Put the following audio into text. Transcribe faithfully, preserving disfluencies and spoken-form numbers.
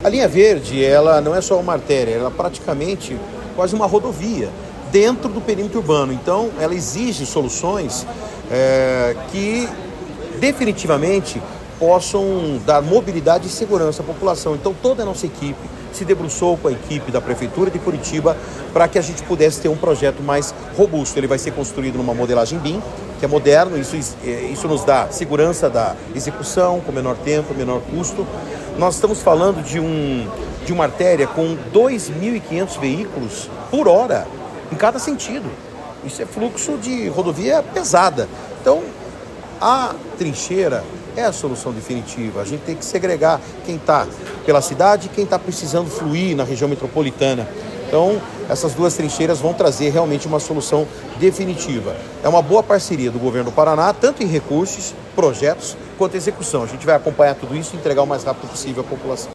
A linha verde, ela não é só uma artéria, ela é praticamente quase uma rodovia dentro do perímetro urbano. Então, ela exige soluções é, que definitivamente possam dar mobilidade e segurança à população. Então, toda a nossa equipe se debruçou com a equipe da Prefeitura de Curitiba para que a gente pudesse ter um projeto mais robusto. Ele vai ser construído numa modelagem B I M, que é moderno, isso, isso nos dá segurança da execução, com menor tempo, menor custo. Nós estamos falando de, um, de uma artéria com dois mil e quinhentos veículos por hora, em cada sentido. Isso é fluxo de rodovia pesada. Então, a trincheira é a solução definitiva. A gente tem que segregar quem está pela cidade e quem está precisando fluir na região metropolitana. Então, essas duas trincheiras vão trazer realmente uma solução definitiva. É uma boa parceria do governo do Paraná, tanto em recursos, projetos, quanto em execução. A gente vai acompanhar tudo isso e entregar o mais rápido possível à população.